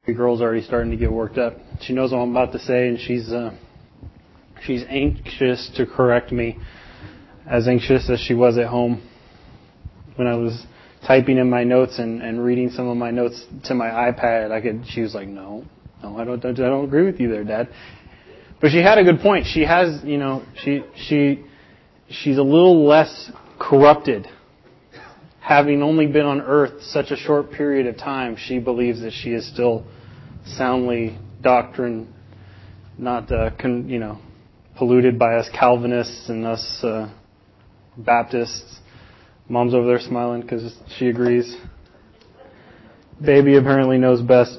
The girl's already starting to get worked up. She knows what I'm about to say, and she's anxious to correct me, as anxious as she was at home when I was typing in my notes and reading some of my notes to my iPad. She was like, no, I don't agree with you there, Dad. But she had a good point. She has, she's a little less corrupted. Having only been on earth such a short period of time, she believes that she is still soundly doctrine, not polluted by us Calvinists and us Baptists. Mom's over there smiling because she agrees. Baby apparently knows best.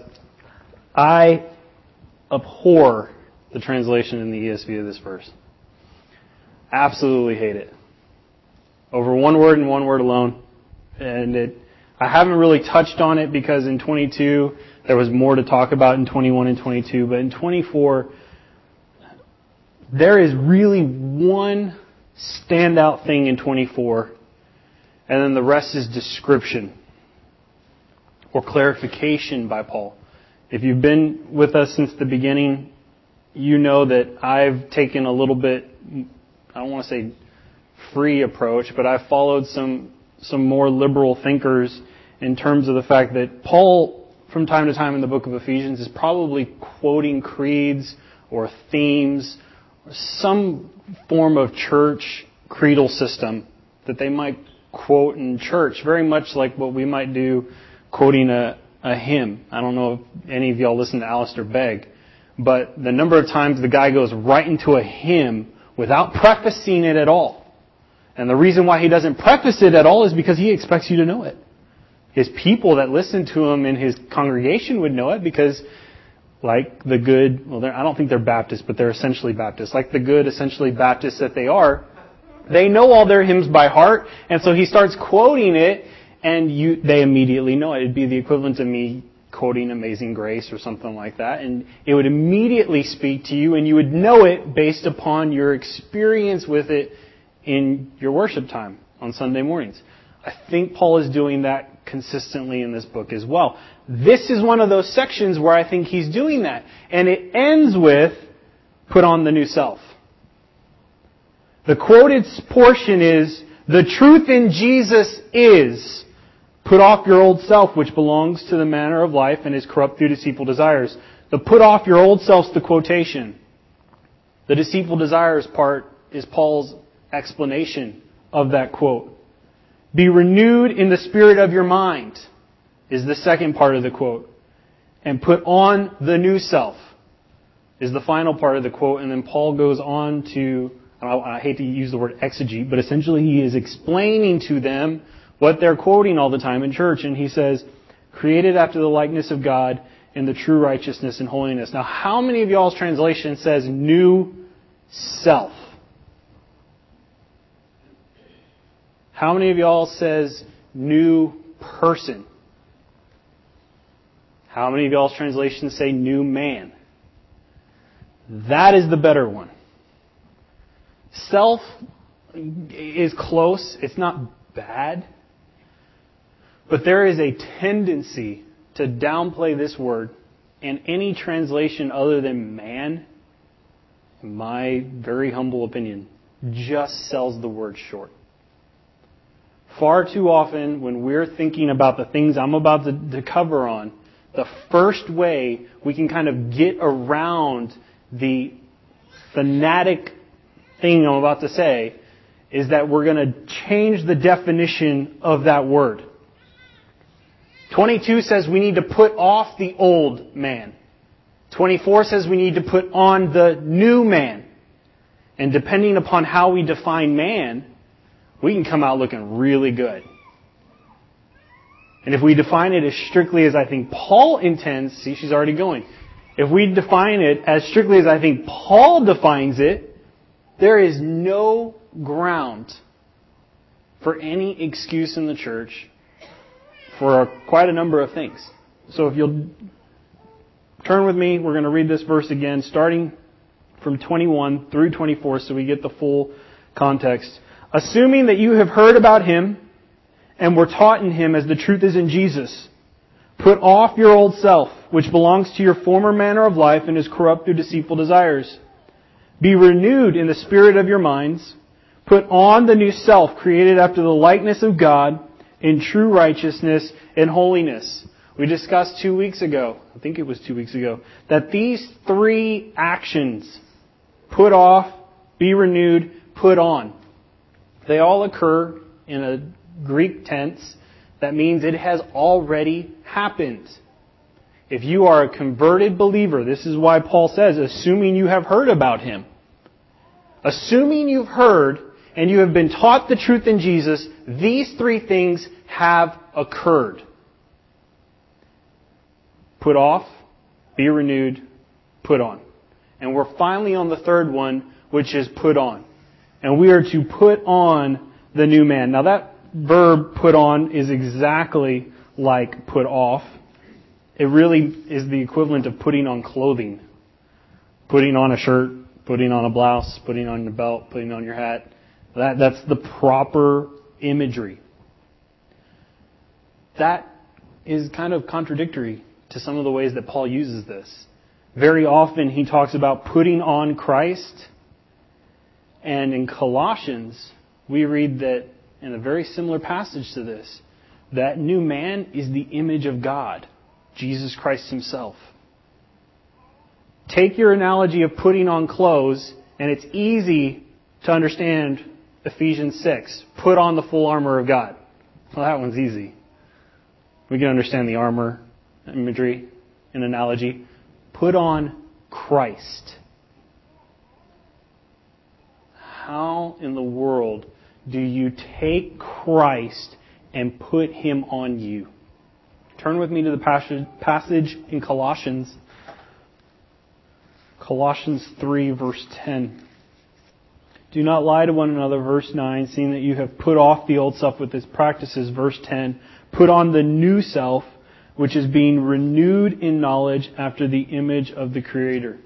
I abhor the translation in the ESV of this verse. Absolutely hate it. Over one word and one word alone. And I haven't really touched on it because in 22 there was more to talk about in 21 and 22. But in 24, there is really one standout thing in 24. And then the rest is description or clarification by Paul. If you've been with us since the beginning, you know that I've taken a little bit, I don't want to say free approach, but I've followed some more liberal thinkers in terms of the fact that Paul, from time to time in the book of Ephesians, is probably quoting creeds or themes, or some form of church creedal system that they might quote in church, very much like what we might do quoting a hymn. I don't know if any of y'all listen to Alistair Begg, but the number of times the guy goes right into a hymn without prefacing it at all. And the reason why he doesn't preface it at all is because he expects you to know it. His people that listen to him in his congregation would know it because, like the good, I don't think they're Baptists, but they're essentially Baptists. Like the good, essentially Baptists that they are, they know all their hymns by heart. And so he starts quoting it, and they immediately know it. It'd be the equivalent of me quoting Amazing Grace or something like that. And it would immediately speak to you, and you would know it based upon your experience with it in your worship time on Sunday mornings. I think Paul is doing that consistently in this book as well. This is one of those sections where I think he's doing that. And it ends with, put on the new self. The quoted portion is, the truth in Jesus is, put off your old self, which belongs to the manner of life and is corrupt through deceitful desires. The put off your old self's the quotation. The deceitful desires part is Paul's explanation of that quote. Be renewed in the spirit of your mind is the second part of the quote. And put on the new self is the final part of the quote. And then Paul goes on to, I hate to use the word exegete, but essentially he is explaining to them what they're quoting all the time in church. And he says, created after the likeness of God in the true righteousness and holiness. Now, how many of y'all's translation says new self? How many of y'all says new person? How many of y'all's translations say new man? That is the better one. Self is close. It's not bad. But there is a tendency to downplay this word, and any translation other than man, in my very humble opinion, just sells the word short. Far too often, when we're thinking about the things I'm about to cover on, the first way we can kind of get around the fanatic thing I'm about to say is that we're going to change the definition of that word. 22 says we need to put off the old man. 24 says we need to put on the new man. And depending upon how we define man, we can come out looking really good. And if we define it as strictly as I think Paul intends, see, she's already going. If we define it as strictly as I think Paul defines it, there is no ground for any excuse in the church for quite a number of things. So if you'll turn with me, we're going to read this verse again, starting from 21 through 24, so we get the full context. Assuming that you have heard about Him and were taught in Him as the truth is in Jesus, Put off your old self, which belongs to your former manner of life and is corrupt through deceitful desires. Be renewed in the spirit of your minds. Put on the new self, created after the likeness of God, in true righteousness and holiness. We discussed 2 weeks ago, I think it was 2 weeks ago, that these three actions, put off, be renewed, put on, they all occur in a Greek tense. That means it has already happened. If you are a converted believer, this is why Paul says, assuming you have heard about Him. Assuming you've heard and you have been taught the truth in Jesus, these three things have occurred. Put off, be renewed, put on. And we're finally on the third one, which is put on. And we are to put on the new man. Now that verb put on is exactly like put off. It really is the equivalent of putting on clothing. Putting on a shirt, putting on a blouse, putting on your belt, putting on your hat. That's the proper imagery. That is kind of contradictory to some of the ways that Paul uses this. Very often he talks about putting on Christ. And in Colossians, we read that in a very similar passage to this, that new man is the image of God, Jesus Christ Himself. Take your analogy of putting on clothes, and it's easy to understand Ephesians 6. Put on the full armor of God. Well, that one's easy. We can understand the armor imagery and analogy. Put on Christ. How in the world do you take Christ and put Him on you? Turn with me to the passage in Colossians. Colossians 3, verse 10. Do not lie to one another, verse 9, seeing that you have put off the old self with its practices, verse 10. Put on the new self, which is being renewed in knowledge after the image of the Creator.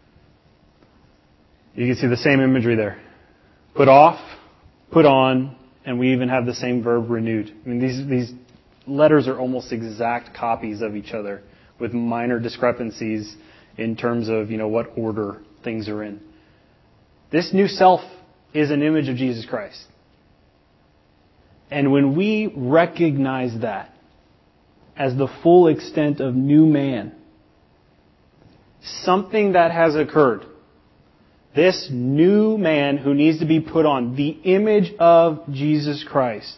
You can see the same imagery there. Put off, put on, and we even have the same verb renewed. I mean, these letters are almost exact copies of each other with minor discrepancies in terms of, what order things are in. This new self is an image of Jesus Christ. And when we recognize that as the full extent of new man, something that has occurred, this new man who needs to be put on, the image of Jesus Christ,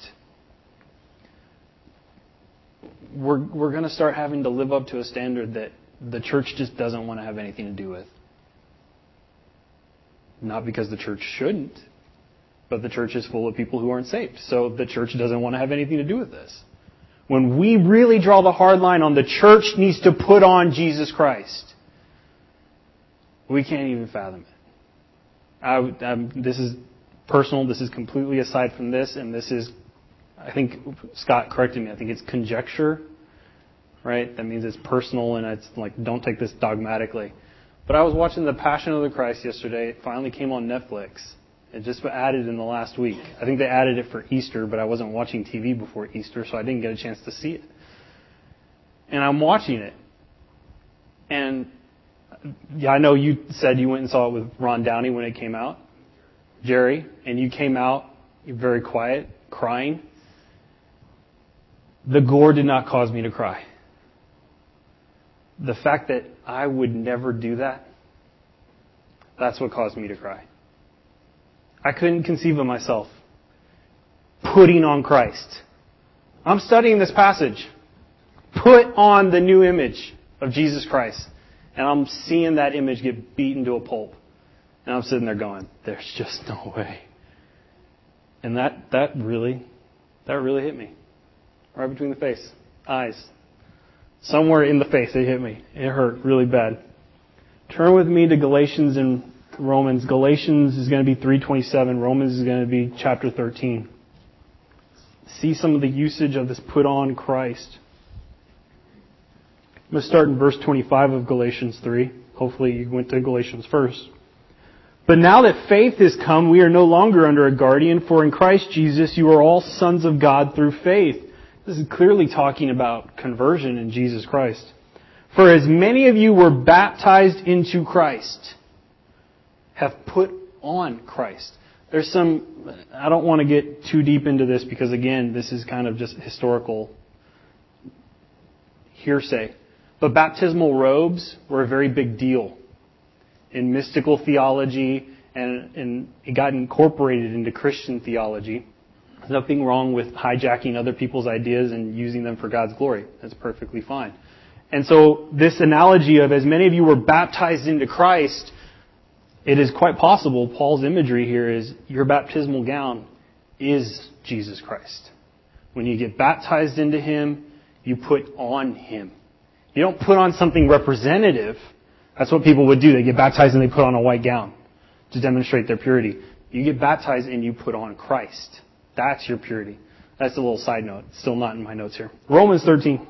we're going to start having to live up to a standard that the church just doesn't want to have anything to do with. Not because the church shouldn't, but the church is full of people who aren't saved. So the church doesn't want to have anything to do with this. When we really draw the hard line on the church needs to put on Jesus Christ, we can't even fathom it. This is personal. This is completely aside from this. And this is, I think Scott corrected me, I think it's conjecture. Right? That means it's personal and it's like, don't take this dogmatically. But I was watching The Passion of the Christ yesterday. It finally came on Netflix. It just added in the last week. I think they added it for Easter, but I wasn't watching TV before Easter, so I didn't get a chance to see it. And I'm watching it. And yeah, I know you said you went and saw it with Ron Downey when it came out. Jerry, and you came out very quiet, crying. The gore did not cause me to cry. The fact that I would never do that, that's what caused me to cry. I couldn't conceive of myself putting on Christ. I'm studying this passage. Put on the new image of Jesus Christ. And I'm seeing that image get beaten to a pulp. And I'm sitting there going, there's just no way. And that really hit me. Right between the face, eyes. Somewhere in the face it hit me. It hurt really bad. Turn with me to Galatians and Romans. Galatians is going to be 3:27. Romans is going to be chapter 13. See some of the usage of this put on Christ. I'm going to start in verse 25 of Galatians 3. Hopefully you went to Galatians first. But now that faith has come, we are no longer under a guardian, for in Christ Jesus you are all sons of God through faith. This is clearly talking about conversion in Jesus Christ. For as many of you were baptized into Christ, have put on Christ. There's I don't want to get too deep into this because, again, this is kind of just historical hearsay. But baptismal robes were a very big deal in mystical theology, and it got incorporated into Christian theology. There's nothing wrong with hijacking other people's ideas and using them for God's glory. That's perfectly fine. And so this analogy of as many of you were baptized into Christ, it is quite possible Paul's imagery here is your baptismal gown is Jesus Christ. When you get baptized into Him, you put on Him. You don't put on something representative. That's what people would do. They get baptized and they put on a white gown to demonstrate their purity. You get baptized and you put on Christ. That's your purity. That's a little side note. It's still not in my notes here. Romans 13.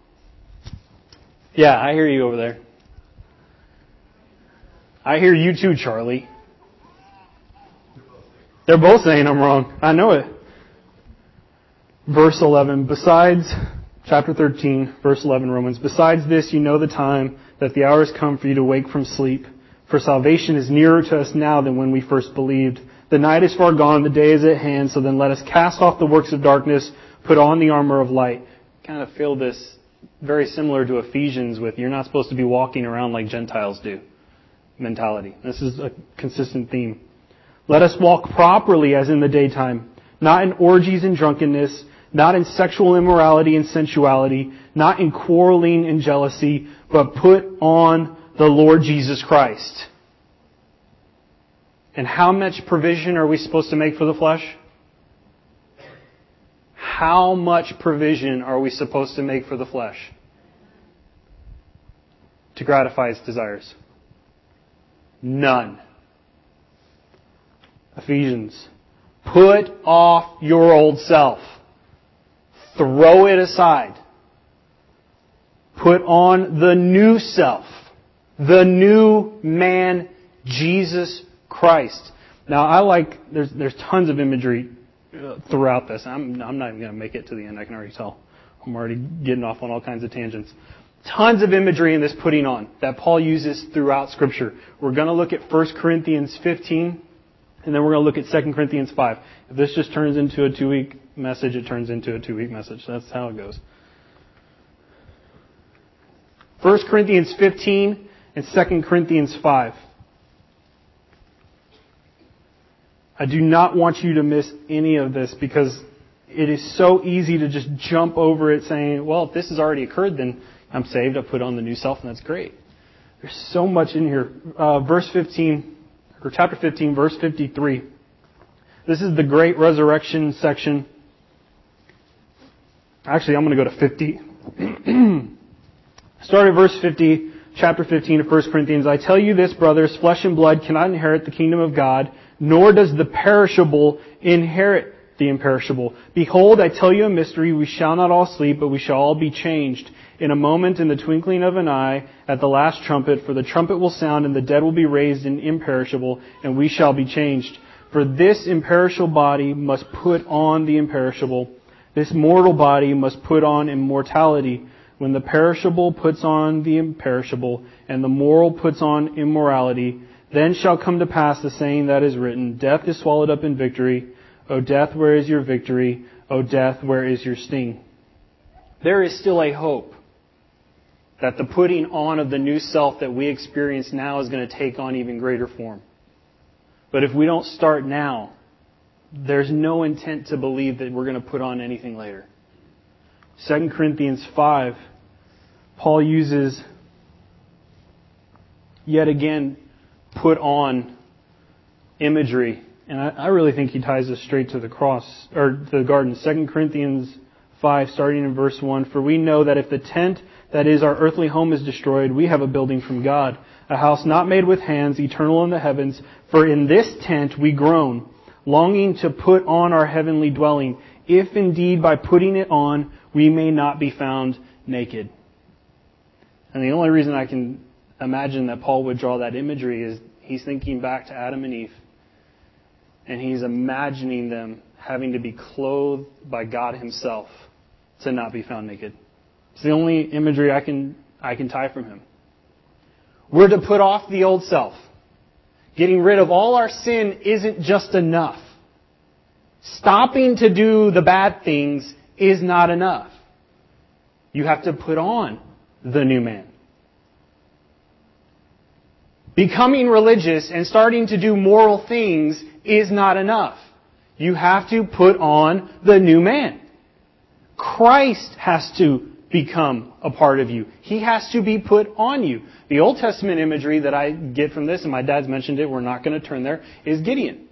Yeah, I hear you over there. I hear you too, Charlie. They're both saying I'm wrong. I know it. Verse 11. Besides, chapter 13, verse 11, Romans. Besides this, you know the time, that the hour has come for you to wake from sleep. For salvation is nearer to us now than when we first believed. The night is far gone, the day is at hand, so then let us cast off the works of darkness, put on the armor of light. Kind of feel this very similar to Ephesians with you're not supposed to be walking around like Gentiles do mentality. This is a consistent theme. Let us walk properly as in the daytime, not in orgies and drunkenness, not in sexual immorality and sensuality, not in quarreling and jealousy, but put on the Lord Jesus Christ. And how much provision are we supposed to make for the flesh? How much provision are we supposed to make for the flesh? To gratify its desires? None. Ephesians. Put off your old self. Throw it aside. Put on the new self. The new man, Jesus Christ. Now, there's tons of imagery throughout this. I'm not even going to make it to the end. I can already tell. I'm already getting off on all kinds of tangents. Tons of imagery in this putting on that Paul uses throughout Scripture. We're going to look at 1 Corinthians 15, and then we're going to look at 2 Corinthians 5. If this just turns into a 2-week message, it turns into a 2-week message. That's how it goes. 1 Corinthians 15 and 2 Corinthians 5. I do not want you to miss any of this because it is so easy to just jump over it saying, well, if this has already occurred, then I'm saved. I put on the new self, and that's great. There's so much in here. Verse 15, or chapter 15, verse 53. This is the great resurrection section. Actually, I'm going to go to 50. Start at verse 50, chapter 15 of 1 Corinthians. I tell you this, brothers, flesh and blood cannot inherit the kingdom of God, nor does the perishable inherit the imperishable. Behold, I tell you a mystery. We shall not all sleep, but we shall all be changed. In a moment, in the twinkling of an eye, at the last trumpet, for the trumpet will sound, and the dead will be raised imperishable, and we shall be changed. For this imperishable body must put on the imperishable. This mortal body must put on immortality. When the perishable puts on the imperishable, and the mortal puts on immorality, then shall come to pass the saying that is written, Death is swallowed up in victory. O death, where is your victory? O death, where is your sting? There is still a hope that the putting on of the new self that we experience now is going to take on even greater form. But if we don't start now, there's no intent to believe that we're going to put on anything later. 2 Corinthians 5, Paul uses, yet again, put on imagery. And I really think he ties us straight to the cross, or to the garden. 2 Corinthians 5, starting in verse 1. For we know that if the tent that is our earthly home is destroyed, we have a building from God, a house not made with hands, eternal in the heavens. For in this tent we groan, longing to put on our heavenly dwelling, if indeed by putting it on we may not be found naked. And the only reason I can imagine that Paul would draw that imagery is he's thinking back to Adam and Eve. And he's imagining them having to be clothed by God Himself to not be found naked. It's the only imagery I can tie from him. We're to put off the old self. Getting rid of all our sin isn't just enough. Stopping to do the bad things is not enough. You have to put on the new man. Becoming religious and starting to do moral things is not enough. You have to put on the new man. Christ has to become a part of you. He has to be put on you. The Old Testament imagery that I get from this, and my dad's mentioned it, we're not going to turn there, is Gideon.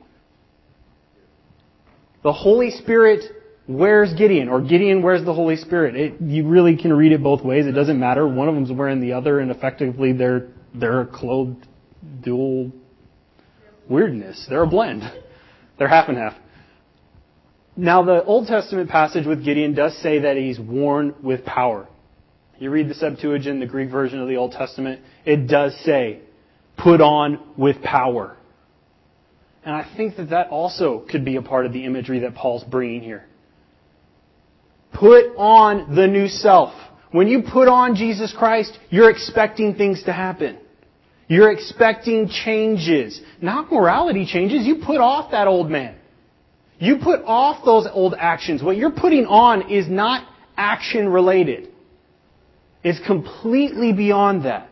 The Holy Spirit wears Gideon, or Gideon wears the Holy Spirit. You really can read it both ways. It doesn't matter. One of them's wearing the other, and effectively they're a clothed dual weirdness. They're a blend. They're half and half. Now, the Old Testament passage with Gideon does say that he's worn with power. You read the Septuagint, the Greek version of the Old Testament, it does say, put on with power. And I think that also could be a part of the imagery that Paul's bringing here. Put on the new self. When you put on Jesus Christ, you're expecting things to happen. You're expecting changes. Not morality changes. You put off that old man. You put off those old actions. What you're putting on is not action related. It's completely beyond that.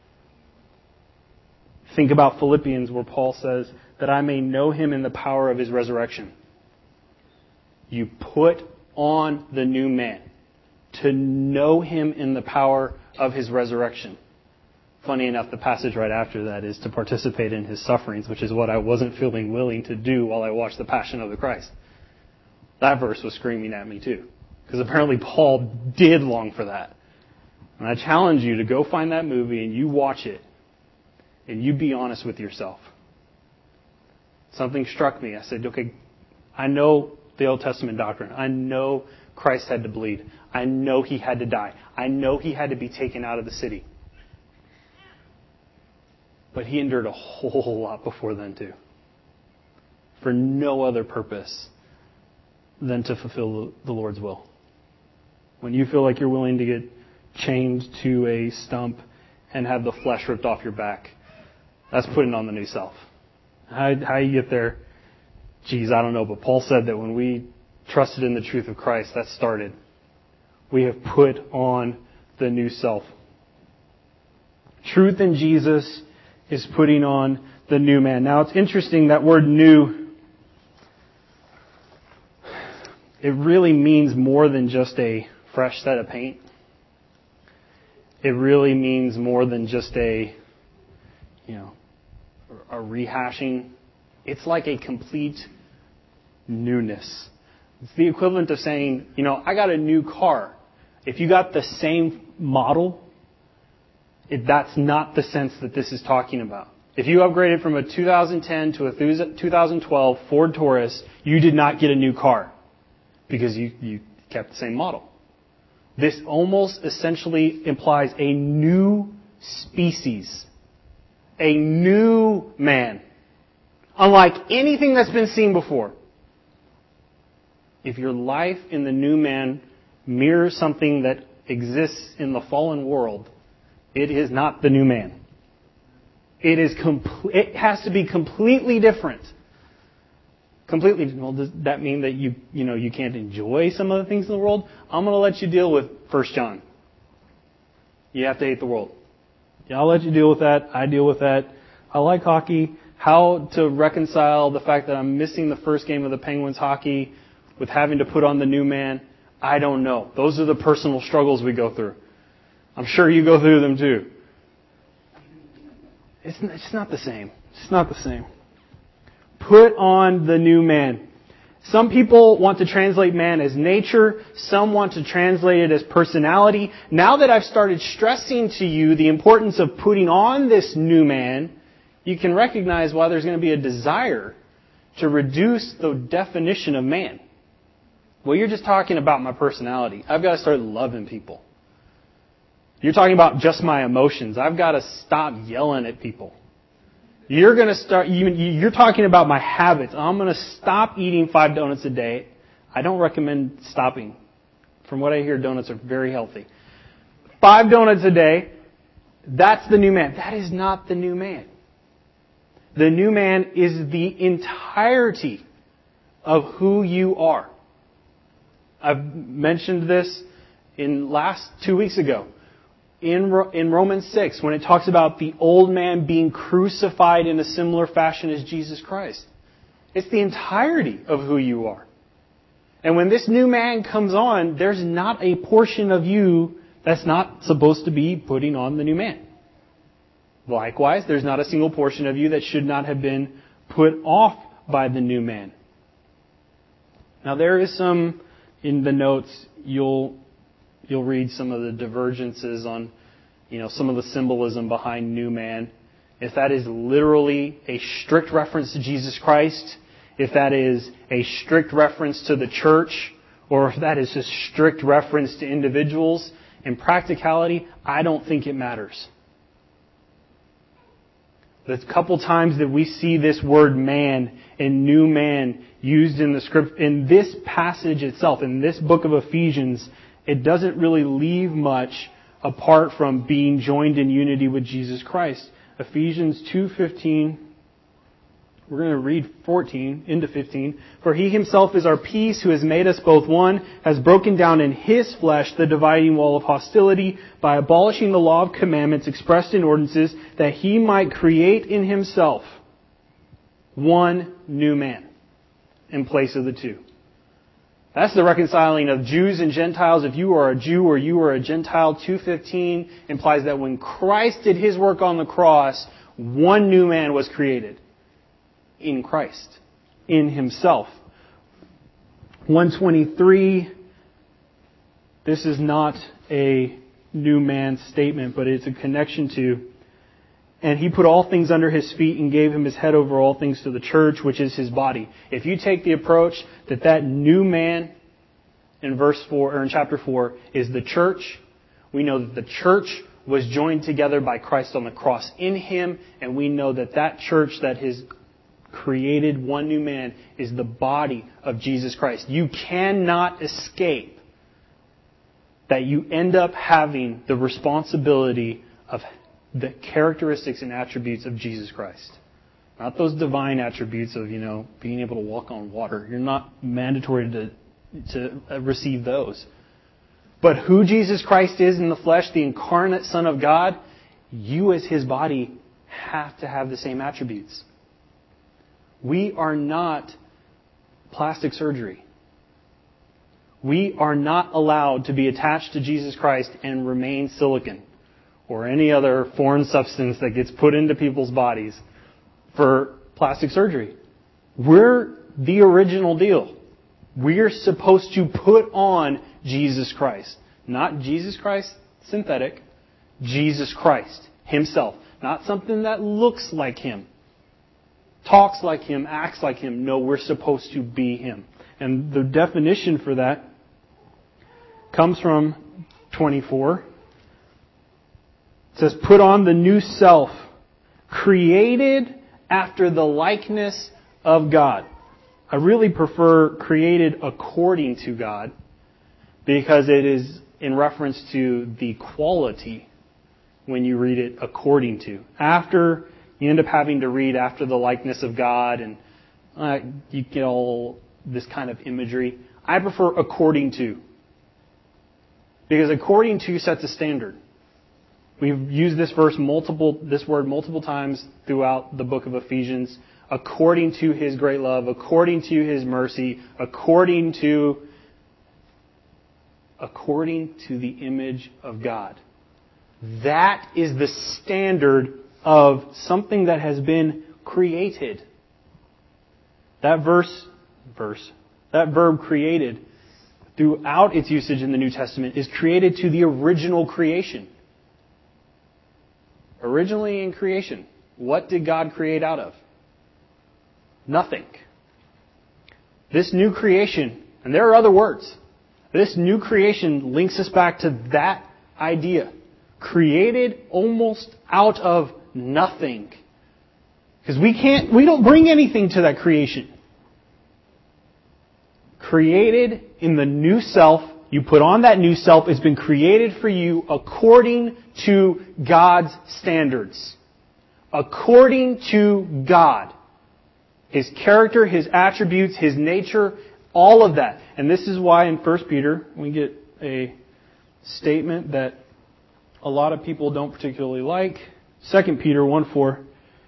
Think about Philippians where Paul says that I may know him in the power of his resurrection. You put on the new man to know him in the power of his resurrection. Funny enough, the passage right after that is to participate in his sufferings, which is what I wasn't feeling willing to do while I watched The Passion of the Christ. That verse was screaming at me too, because apparently Paul did long for that. And I challenge you to go find that movie and you watch it and you be honest with yourself. Something struck me. I said, okay, I know the Old Testament doctrine. I know Christ had to bleed. I know he had to die. I know he had to be taken out of the city. But he endured a whole lot before then too. For no other purpose than to fulfill the Lord's will. When you feel like you're willing to get chained to a stump and have the flesh ripped off your back, that's putting on the new self. How you get there? Geez, I don't know. But Paul said that when we trusted in the truth of Christ, that started. We have put on the new self. Truth in Jesus is putting on the new man. Now, it's interesting, that word new, it really means more than just a fresh set of paint. It really means more than just a rehashing. It's like a complete newness. It's the equivalent of saying, I got a new car. If you got the same model, that's not the sense that this is talking about. If you upgraded from a 2010 to a 2012 Ford Taurus, you did not get a new car because you kept the same model. This almost essentially implies a new species, a new man, unlike anything that's been seen before. If your life in the new man mirrors something that exists in the fallen world, it is not the new man. It has to be completely different. Completely. Well, does that mean that you can't enjoy some of the things in the world? I'm going to let you deal with 1 John. You have to hate the world. Yeah, I'll let you deal with that. I deal with that. I like hockey. How to reconcile the fact that I'm missing the first game of the Penguins hockey with having to put on the new man? I don't know. Those are the personal struggles we go through. I'm sure you go through them too. It's not the same. It's not the same. Put on the new man. Some people want to translate man as nature. Some want to translate it as personality. Now that I've started stressing to you the importance of putting on this new man, you can recognize why there's going to be a desire to reduce the definition of man. Well, you're just talking about my personality. I've got to start loving people. You're talking about just my emotions. I've got to stop yelling at people. You're talking about my habits. I'm going to stop eating 5 donuts a day. I don't recommend stopping. From what I hear, donuts are very healthy. 5 donuts a day, that's the new man. That is not the new man. The new man is the entirety of who you are. I've mentioned this in 2 weeks ago. In Romans 6, when it talks about the old man being crucified in a similar fashion as Jesus Christ. It's the entirety of who you are. And when this new man comes on, there's not a portion of you that's not supposed to be putting on the new man. Likewise, there's not a single portion of you that should not have been put off by the new man. Now there is some, in the notes, you'll read some of the divergences on, some of the symbolism behind new man. If that is literally a strict reference to Jesus Christ, if that is a strict reference to the church, or if that is a strict reference to individuals, in practicality, I don't think it matters. The couple times that we see this word man and new man used in the script, in this passage itself, in this book of Ephesians, it doesn't really leave much apart from being joined in unity with Jesus Christ. Ephesians 2:15, we're going to read 14 into 15. For He Himself is our peace, who has made us both one, has broken down in His flesh the dividing wall of hostility by abolishing the law of commandments expressed in ordinances, that He might create in Himself one new man in place of the two. That's the reconciling of Jews and Gentiles. If you are a Jew or you are a Gentile, 2:15 implies that when Christ did His work on the cross, one new man was created. In Christ. In Himself. 123, this is not a new man statement, but it's a connection to, and He put all things under His feet and gave Him His head over all things to the church, which is His body. If you take the approach that new man in verse 4, or in chapter 4, is the church, we know that the church was joined together by Christ on the cross in Him, and we know that church that His created one new man is the body of Jesus Christ. You cannot escape that you end up having the responsibility of the characteristics and attributes of Jesus Christ. Not those divine attributes of, being able to walk on water. You're not mandatory to receive those. But who Jesus Christ is in the flesh, the incarnate Son of God, you as His body have to have the same attributes. We are not plastic surgery. We are not allowed to be attached to Jesus Christ and remain silicon or any other foreign substance that gets put into people's bodies for plastic surgery. We're the original deal. We're supposed to put on Jesus Christ. Not Jesus Christ synthetic. Jesus Christ Himself. Not something that looks like Him. Talks like Him, acts like Him. No, we're supposed to be Him. And the definition for that comes from 24. It says, put on the new self, created after the likeness of God. I really prefer created according to God, because it is in reference to the quality when you read it according to. After, you end up having to read after the likeness of God, and you get all this kind of imagery. I prefer according to. Because according to sets a standard. We've used this word multiple times throughout the book of Ephesians. According to His great love, according to His mercy, according to the image of God. That is the standard of something that has been created. That verb created, throughout its usage in the New Testament, is created to the original creation. Originally in creation, what did God create out of? Nothing. This new creation, and there are other words, this new creation links us back to that idea. Created almost out of nothing. Because we don't bring anything to that creation. Created in the new self You put on that new self. It's been created for you according to God's standards. According to God. His character, His attributes, His nature, all of that. And this is why in 1 Peter we get a statement that a lot of people don't particularly like. 2 Peter 1:4.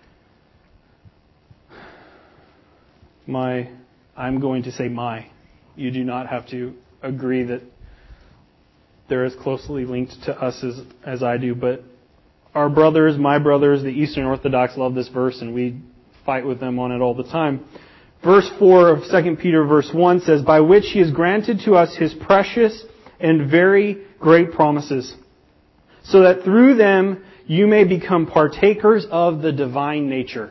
I'm going to say my. You do not have to agree that they're as closely linked to us as I do, but our brothers, my brothers, the Eastern Orthodox love this verse, and we fight with them on it all the time. Verse 4 of 2 Peter verse 1 says, by which He has granted to us His precious and very great promises, so that through them you may become partakers of the divine nature.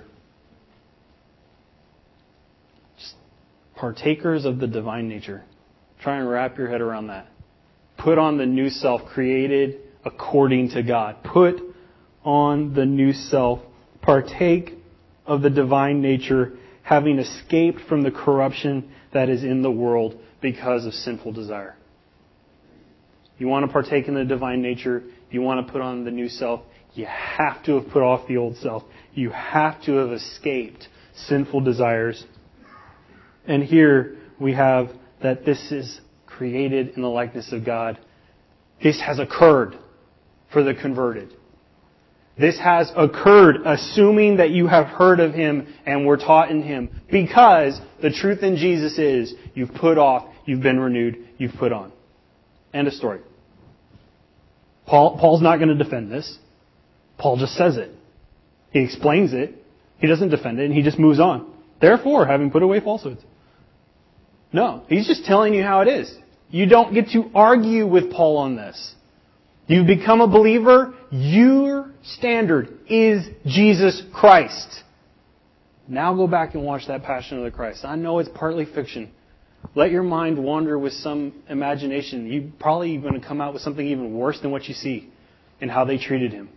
Just partakers of the divine nature. Try and wrap your head around that. Put on the new self created according to God. Put on the new self. Partake of the divine nature, having escaped from the corruption that is in the world because of sinful desire. You want to partake in the divine nature, you want to put on the new self, you have to have put off the old self. You have to have escaped sinful desires. And here we have that this is created in the likeness of God. This has occurred for the converted. This has occurred assuming that you have heard of Him and were taught in Him. Because the truth in Jesus is you've put off, you've been renewed, you've put on. End of story. Paul's not going to defend this. Paul just says it. He explains it. He doesn't defend it, and he just moves on. Therefore, having put away falsehoods. No, he's just telling you how it is. You don't get to argue with Paul on this. You become a believer, your standard is Jesus Christ. Now go back and watch that Passion of the Christ. I know it's partly fiction. Let your mind wander with some imagination. You're probably going to come out with something even worse than what you see in how they treated Him.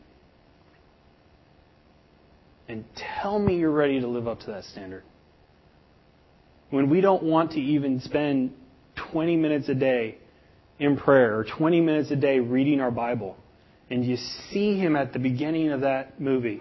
And tell me you're ready to live up to that standard. When we don't want to even spend 20 minutes a day in prayer or 20 minutes a day reading our Bible, and you see Him at the beginning of that movie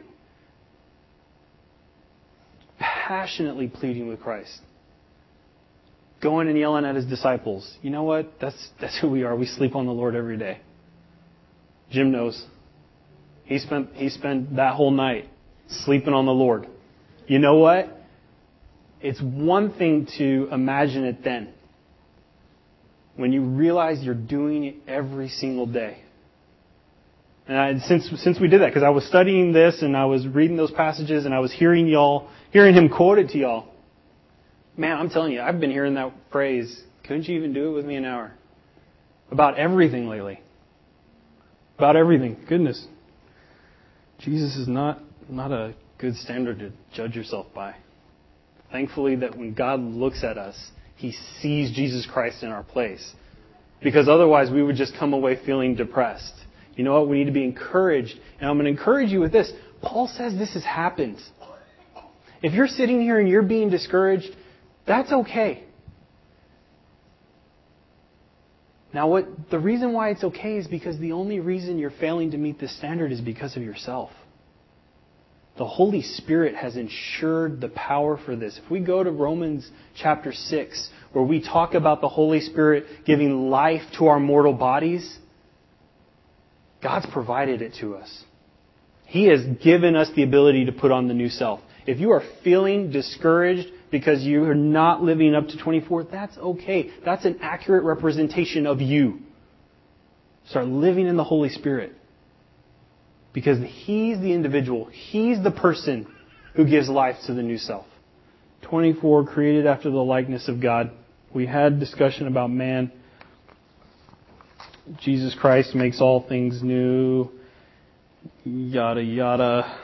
passionately pleading with Christ, going and yelling at His disciples. You know what? That's who we are. We sleep on the Lord every day. Jim knows. He spent that whole night sleeping on the Lord. You know what? It's one thing to imagine it then. When you realize you're doing it every single day. And since we did that, because I was studying this and I was reading those passages and I was hearing Him quote it to y'all. Man, I'm telling you, I've been hearing that phrase, couldn't you even do it with me an hour? About everything lately. About everything. Goodness. Jesus is not a good standard to judge yourself by. Thankfully that when God looks at us, He sees Jesus Christ in our place. Because otherwise we would just come away feeling depressed. You know what? We need to be encouraged. And I'm going to encourage you with this. Paul says this has happened. If you're sitting here and you're being discouraged, that's okay. Now, the reason why it's okay is because the only reason you're failing to meet this standard is because of yourself. The Holy Spirit has ensured the power for this. If we go to Romans chapter 6, where we talk about the Holy Spirit giving life to our mortal bodies, God's provided it to us. He has given us the ability to put on the new self. If you are feeling discouraged because you are not living up to 24, that's okay. That's an accurate representation of you. Start living in the Holy Spirit. Because He's the individual. He's the person who gives life to the new self. 24, created after the likeness of God. We had discussion about man. Jesus Christ makes all things new. Yada, yada.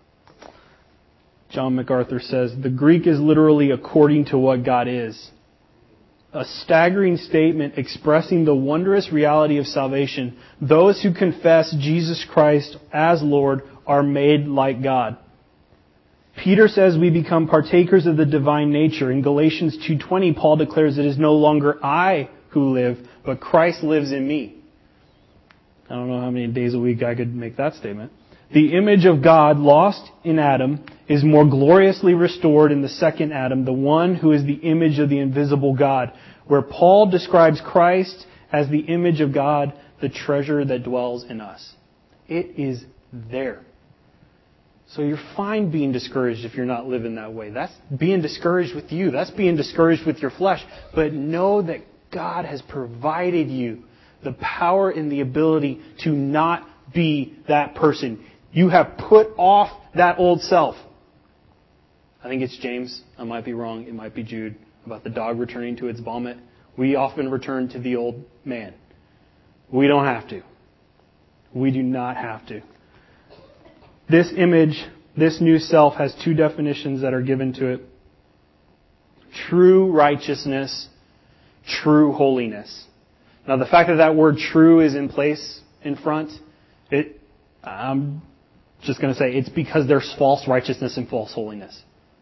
John MacArthur says, the Greek is literally according to what God is. A staggering statement expressing the wondrous reality of salvation. Those who confess Jesus Christ as Lord are made like God. Peter says we become partakers of the divine nature. In Galatians 2:20, Paul declares it is no longer I who who live, but Christ lives in me. I don't know how many days a week I could make that statement. The image of God lost in Adam is more gloriously restored in the second Adam, the one who is the image of the invisible God, where Paul describes Christ as the image of God, the treasure that dwells in us. It is there. So you're fine being discouraged if you're not living that way. That's being discouraged with you. That's being discouraged with your flesh. But know that God has provided you the power and the ability to not be that person. You have put off that old self. I think it's James. I might be wrong. It might be Jude. About the dog returning to its vomit. We often return to the old man. We don't have to. We do not have to. This image, this new self, has two definitions that are given to it. True righteousness, true holiness. Now, the fact that that word true is in place in front, I'm just going to say it's because there's false righteousness and false holiness.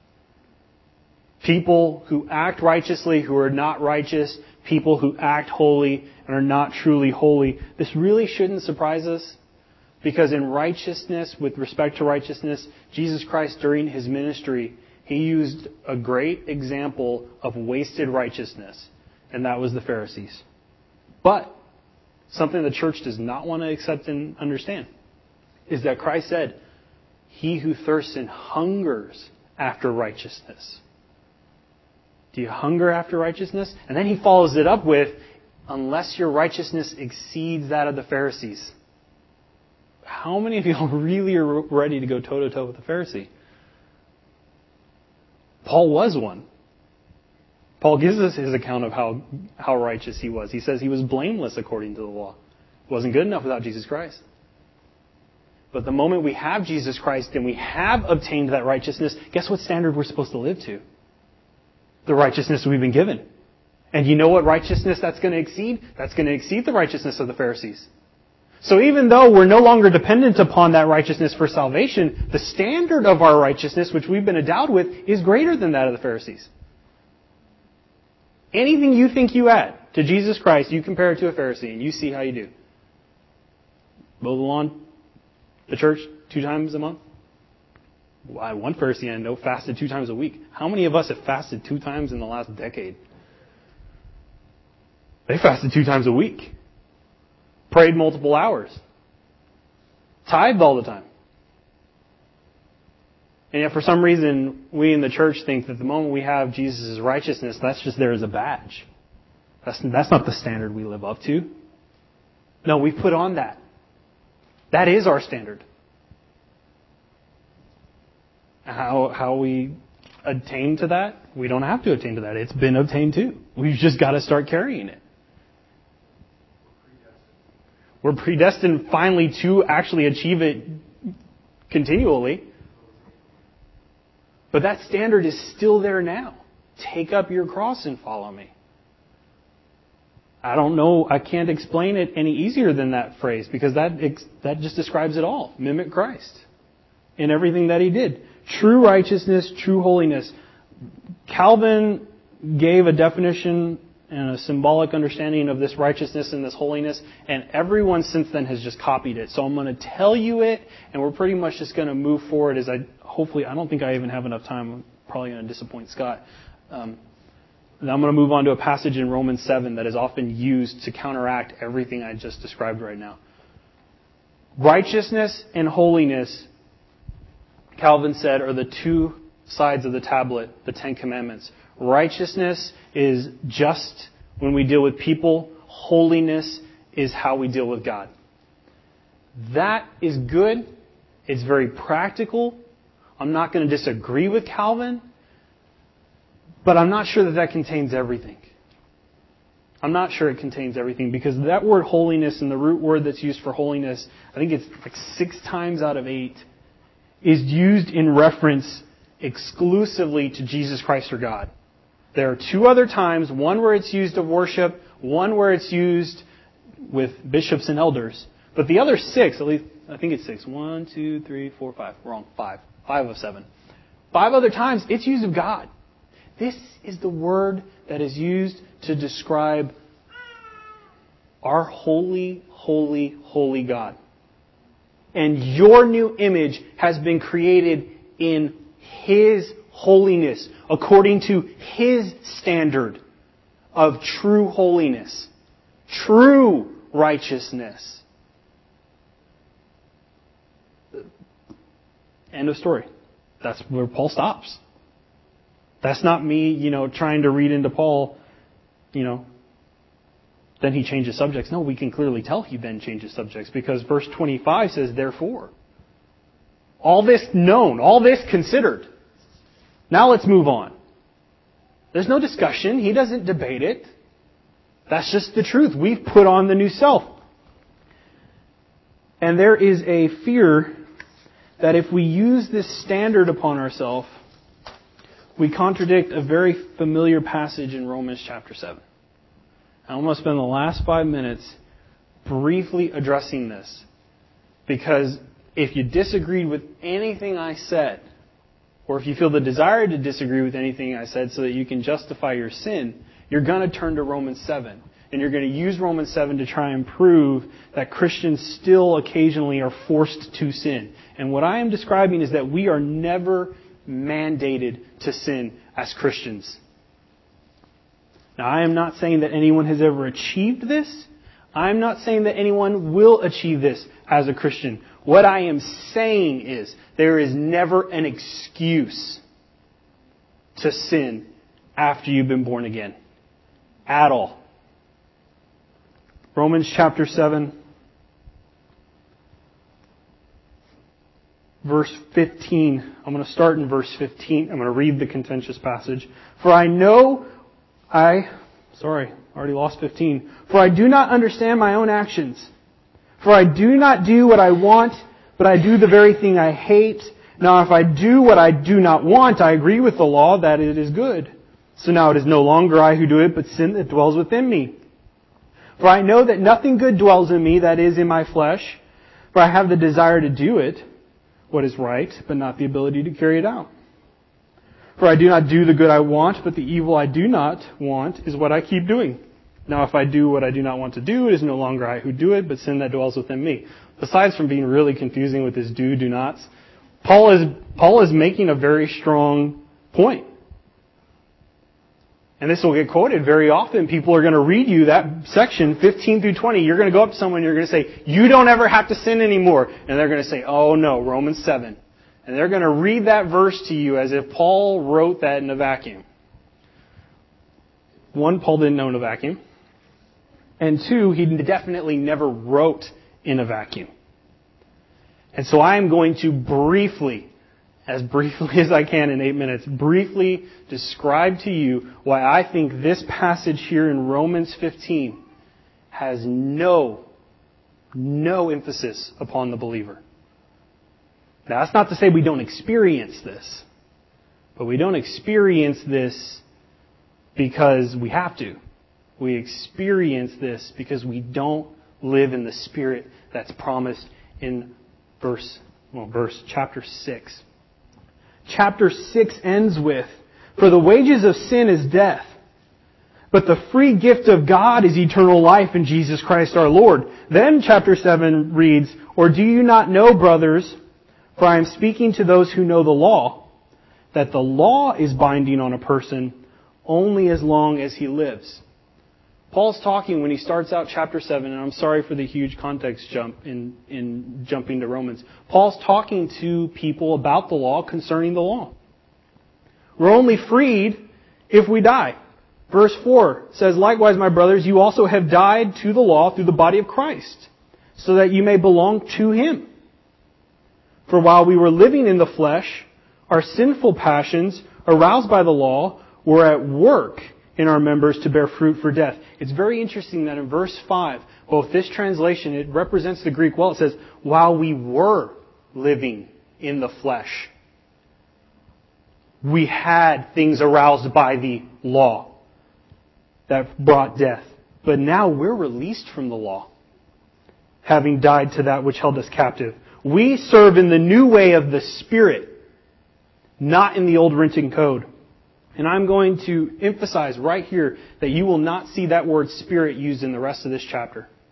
People who act righteously, who are not righteous, people who act holy and are not truly holy. This really shouldn't surprise us, because in righteousness, with respect to righteousness, Jesus Christ during His ministry, He used a great example of wasted righteousness, and that was the Pharisees. But something the church does not want to accept and understand is that Christ said, "He who thirsts and hungers after righteousness." Do you hunger after righteousness? And then He follows it up with, "Unless your righteousness exceeds that of the Pharisees." How many of you really are ready to go toe-to-toe with the Pharisee? Paul was one. Paul gives us his account of how righteous he was. He says he was blameless according to the law. It wasn't good enough without Jesus Christ. But the moment we have Jesus Christ and we have obtained that righteousness, guess what standard we're supposed to live to? The righteousness we've been given. And you know what righteousness that's going to exceed? That's going to exceed the righteousness of the Pharisees. So even though we're no longer dependent upon that righteousness for salvation, the standard of our righteousness, which we've been endowed with, is greater than that of the Pharisees. Anything you think you add to Jesus Christ, you compare it to a Pharisee, and you see how you do. Mow the lawn, the church 2 times a month. One Pharisee I know fasted 2 times a week. How many of us have fasted 2 times in the last decade? They fasted 2 times a week. Prayed multiple hours. Tithed all the time. And yet for some reason, we in the church think that the moment we have Jesus' righteousness, that's just there as a badge. That's not the standard we live up to. No, we put on that. That is our standard. How we attain to that? We don't have to attain to that. It's been obtained too. We've just got to start carrying it. We're predestined finally to actually achieve it continually. But that standard is still there now. Take up your cross and follow me. I don't know. I can't explain it any easier than that phrase, because that just describes it all. Mimic Christ in everything that He did. True righteousness, true holiness. Calvin gave a definition and a symbolic understanding of this righteousness and this holiness, and everyone since then has just copied it. So I'm going to tell you it, and we're pretty much just going to move forward as I don't think I even have enough time. I'm probably going to disappoint Scott. And I'm going to move on to a passage in Romans 7 that is often used to counteract everything I just described right now. Righteousness and holiness, Calvin said, are the 2 sides of the tablet, the 10 Commandments. Righteousness is just when we deal with people. Holiness is how we deal with God. That is good. It's very practical. I'm not going to disagree with Calvin, but I'm not sure that contains everything. I'm not sure it contains everything, because that word holiness and the root word that's used for holiness, I think it's like 6 times out of 8, is used in reference exclusively to Jesus Christ or God. There are 2 other times, one where it's used of worship, one where it's used with bishops and elders. But the other 6, at least, I think it's 6. 1, 2, 3, 4, 5. Wrong. 5. 5 of 7. 5 other times, it's used of God. This is the word that is used to describe our holy, holy, holy God. And your new image has been created in His holiness, according to His standard of true holiness, true righteousness. End of story. That's where Paul stops. That's not me, trying to read into Paul, then he changes subjects. No, we can clearly tell he then changes subjects because verse 25 says, therefore. All this known, all this considered. Now let's move on. There's no discussion. He doesn't debate it. That's just the truth. We've put on the new self. And there is a fear that if we use this standard upon ourselves, we contradict a very familiar passage in Romans chapter 7. I'm going to spend the last 5 minutes briefly addressing this. Because if you disagreed with anything I said, or if you feel the desire to disagree with anything I said so that you can justify your sin, you're going to turn to Romans 7. And you're going to use Romans 7 to try and prove that Christians still occasionally are forced to sin. And what I am describing is that we are never mandated to sin as Christians. Now, I am not saying that anyone has ever achieved this. I'm not saying that anyone will achieve this as a Christian. What I am saying is there is never an excuse to sin after you've been born again. At all. Romans chapter 7, verse 15. I'm going to start in verse 15. I'm going to read the contentious passage. For I already lost 15. For I do not understand my own actions. For I do not do what I want, but I do the very thing I hate. Now if I do what I do not want, I agree with the law that it is good. So now it is no longer I who do it, but sin that dwells within me. For I know that nothing good dwells in me, that is, in my flesh. For I have the desire to do it, what is right, but not the ability to carry it out. For I do not do the good I want, but the evil I do not want is what I keep doing. Now if I do what I do not want to do, it is no longer I who do it, but sin that dwells within me. Besides from being really confusing with his do nots, Paul is making a very strong point. And this will get quoted very often. People are going to read you that section, 15 through 20. You're going to go up to someone and you're going to say, you don't ever have to sin anymore. And they're going to say, oh no, Romans 7. And they're going to read that verse to you as if Paul wrote that in a vacuum. One, Paul didn't know in a vacuum. And two, he definitely never wrote in a vacuum. And so I am going to briefly, as briefly as I can in 8 minutes, briefly describe to you why I think this passage here in Romans 15 has no emphasis upon the believer. Now, that's not to say we don't experience this, but we don't experience this because we have to. We experience this because we don't live in the Spirit that's promised in chapter 6. Chapter 6 ends with, for the wages of sin is death, but the free gift of God is eternal life in Jesus Christ our Lord. Then chapter 7 reads, or do you not know, brothers, for I am speaking to those who know the law, that the law is binding on a person only as long as he lives. Paul's talking when he starts out chapter 7, and I'm sorry for the huge context jump in jumping to Romans. Paul's talking to people about the law concerning the law. We're only freed if we die. Verse 4 says, likewise, my brothers, you also have died to the law through the body of Christ, so that you may belong to Him. For while we were living in the flesh, our sinful passions, aroused by the law, were at work in our members to bear fruit for death. It's very interesting that in verse 5, both this translation, it represents the Greek well. It says, while we were living in the flesh, we had things aroused by the law that brought death. But now we're released from the law, having died to that which held us captive. We serve in the new way of the Spirit, not in the old written code. And I'm going to emphasize right here that you will not see that word Spirit used in the rest of this chapter.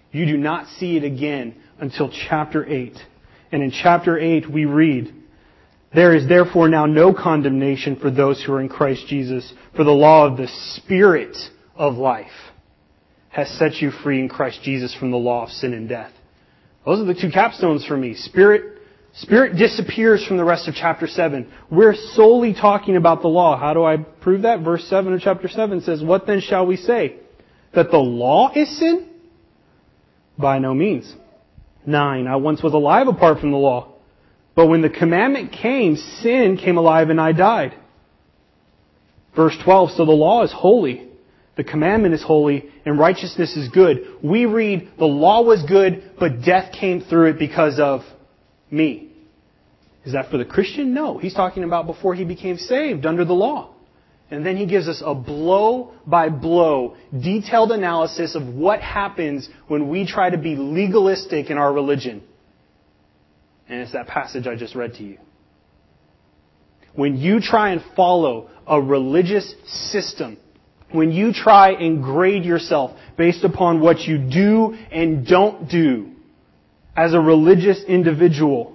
You do not see it again until chapter 8. And in chapter 8 we read, "There is therefore now no condemnation for those who are in Christ Jesus, for the law of the Spirit of life has set you free in Christ Jesus from the law of sin and death." Those are the two capstones for me. Spirit disappears from the rest of chapter 7. We're solely talking about the law. How do I prove that? Verse 7 of chapter 7 says, "What then shall we say? That the law is sin? By no means. 9, I once was alive apart from the law. But when the commandment came, sin came alive and I died." Verse 12, "So the law is holy, the commandment is holy, and righteousness is good." We read, the law was good, but death came through it because of me. Is that for the Christian? No. He's talking about before he became saved under the law. And then he gives us a blow-by-blow, detailed analysis of what happens when we try to be legalistic in our religion. And it's that passage I just read to you. When you try and follow a religious system, when you try and grade yourself based upon what you do and don't do as a religious individual,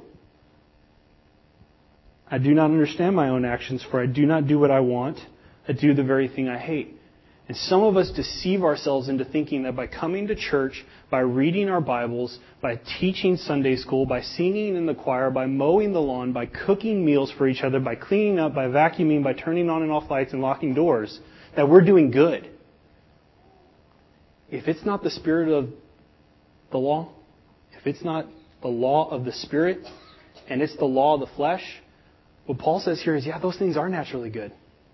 "I do not understand my own actions, for I do not do what I want. I do the very thing I hate." And some of us deceive ourselves into thinking that by coming to church, by reading our Bibles, by teaching Sunday school, by singing in the choir, by mowing the lawn, by cooking meals for each other, by cleaning up, by vacuuming, by turning on and off lights and locking doors, that we're doing good. If it's not the spirit of the law, if it's not the law of the Spirit, and it's the law of the flesh, what Paul says here is, yeah, those things are naturally good.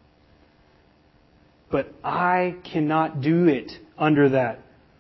But I cannot do it under that.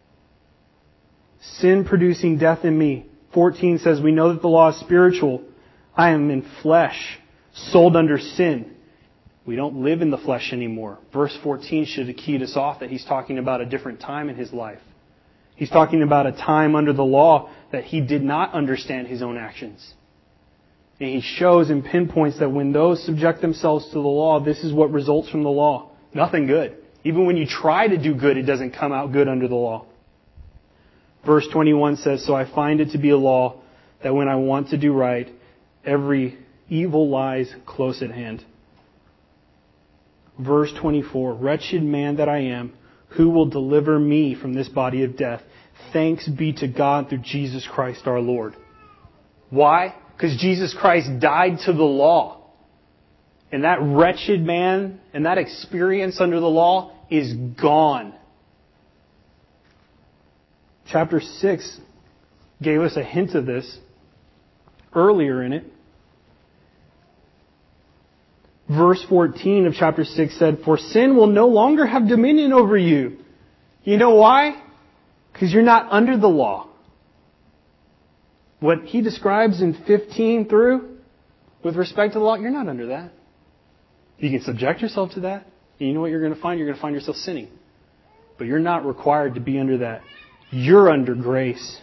Sin producing death in me. 14 says, "We know that the law is spiritual. I am in flesh, sold under sin." We don't live in the flesh anymore. Verse 14 should have keyed us off that he's talking about a different time in his life. He's talking about a time under the law that he did not understand his own actions. And he shows and pinpoints that when those subject themselves to the law, this is what results from the law. Nothing good. Even when you try to do good, it doesn't come out good under the law. Verse 21 says, "So I find it to be a law that when I want to do right, every evil lies close at hand." Verse 24, "Wretched man that I am, who will deliver me from this body of death? Thanks be to God through Jesus Christ our Lord." Why? Because Jesus Christ died to the law. And that wretched man and that experience under the law is gone. Chapter 6 gave us a hint of this earlier in it. Verse 14 of chapter 6 said, "For sin will no longer have dominion over you." You know why? Because you're not under the law. What he describes in 15 through, with respect to the law, you're not under that. You can subject yourself to that, and you know what you're going to find? You're going to find yourself sinning. But you're not required to be under that. You're under grace.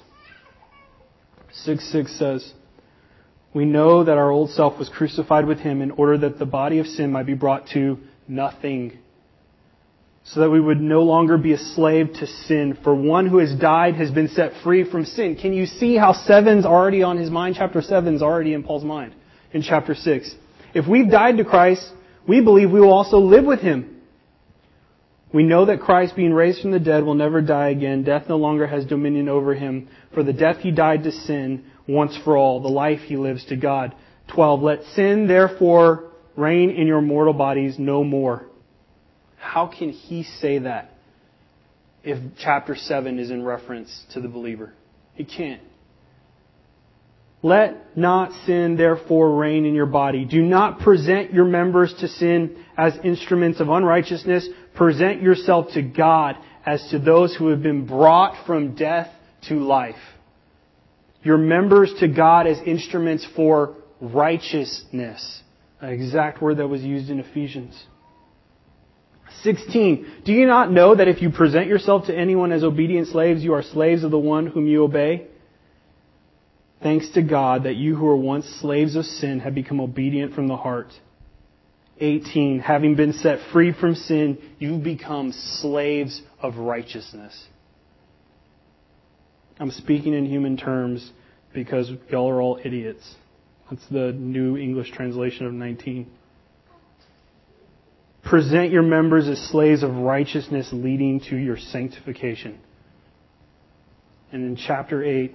6:6 says, "We know that our old self was crucified with Him in order that the body of sin might be brought to nothing, so that we would no longer be a slave to sin. For one who has died has been set free from sin." Can you see how 7's already on his mind? Chapter 7's already in Paul's mind in chapter 6. If we've died to Christ, we believe we will also live with Him. "We know that Christ, being raised from the dead, will never die again. Death no longer has dominion over Him. For the death He died to sin once for all, the life He lives to God." 12, "Let sin therefore reign in your mortal bodies no more." How can he say that if chapter 7 is in reference to the believer? He can't. "Let not sin therefore reign in your body. Do not present your members to sin as instruments of unrighteousness. Present yourself to God as to those who have been brought from death to life." Your members to God as instruments for righteousness. An exact word that was used in Ephesians. 16, "Do you not know that if you present yourself to anyone as obedient slaves, you are slaves of the one whom you obey? Thanks to God that you who were once slaves of sin have become obedient from the heart." 18, "Having been set free from sin, you become slaves of righteousness." I'm speaking in human terms because y'all are all idiots. That's the New English translation of 19. Present your members as slaves of righteousness leading to your sanctification. And in chapter 8,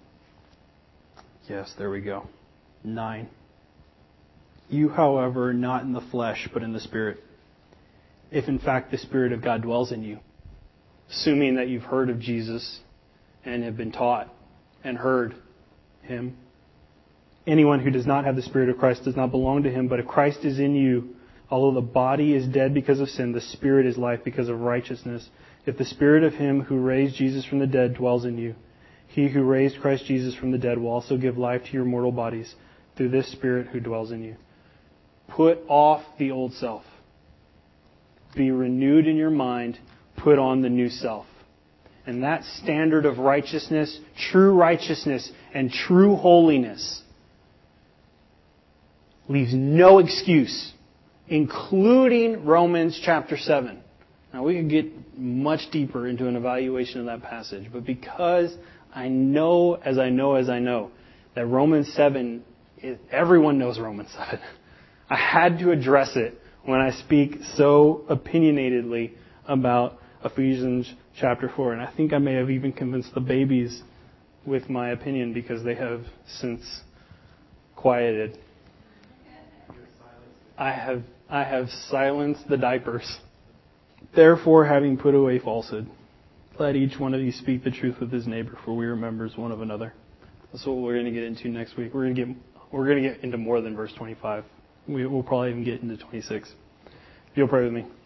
yes, there we go. 9. You, however, not in the flesh, but in the Spirit. If in fact the Spirit of God dwells in you. Assuming that you've heard of Jesus and have been taught and heard Him. Anyone who does not have the Spirit of Christ does not belong to Him, but if Christ is in you, although the body is dead because of sin, the Spirit is life because of righteousness. If the Spirit of Him who raised Jesus from the dead dwells in you, He who raised Christ Jesus from the dead will also give life to your mortal bodies through this Spirit who dwells in you. Put off the old self. Be renewed in your mind. Put on the new self. And that standard of righteousness, and true holiness leaves no excuse, including Romans chapter 7. Now we could get much deeper into an evaluation of that passage, but because I know that Romans 7, everyone knows Romans 7. I had to address it when I speak so opinionatedly about Ephesians chapter 4. And I think I may have even convinced the babies with my opinion because they have since quieted. I have silenced the diapers. Therefore, having put away falsehood, let each one of you speak the truth with his neighbor, for we are members one of another. That's what we're going to get into next week. We're going to get into more than verse 25. We'll probably even get into 26. If you'll pray with me.